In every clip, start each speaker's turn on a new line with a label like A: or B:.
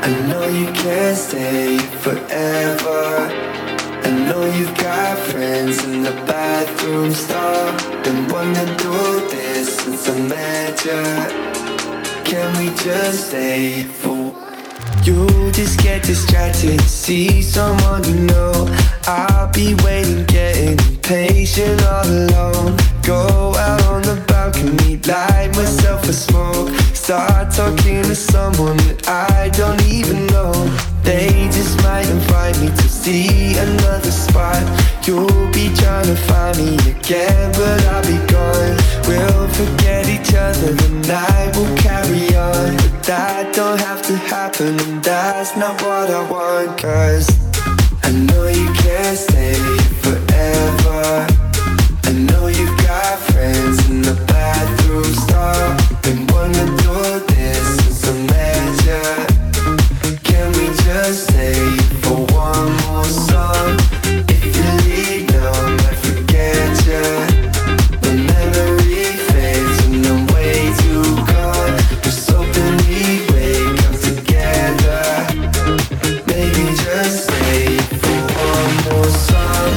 A: I know you can't stay forever. I know you've got friends in the bathroom stall. Been wanting to do this since I met you. Can we just stay for you just get distracted, see someone you know. I'll be waiting, getting impatient all alone. Go out on the balcony, light myself a smoke. Start talking to someone that I don't even know. They just might invite me to see another spot. You'll be trying to find me again, but I'll be gone. We'll forget each other, the night will carry on. But that don't have to happen, and that's not what I want. Cause I know you can't stay forever. I know you've got friends in the bathroom stall. Been wanting to do this since I met ya. Can we just stay for one more song? If you leave now, I might forget ya. The memory fades and I'm way too gone. Just hoping we wake up together. Maybe just stay for one more song.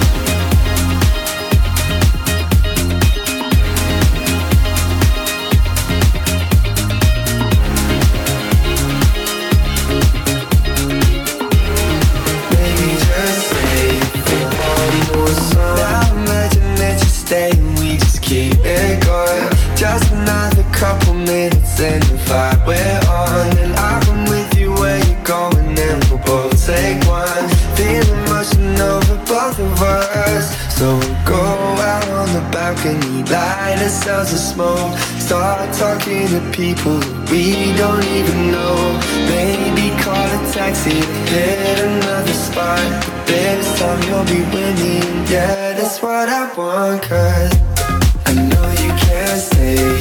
A: Just another couple minutes and the vibe we're on. And I'll come with you where you're going and we'll both take one. Feel emotion over both of us. So we'll go out on the balcony, light ourselves a smoke. Start talking to people we don't even know. Maybe call a taxi to hit another spot. But this time you'll be with me, yeah, that's what I want. Cause I know you can't stay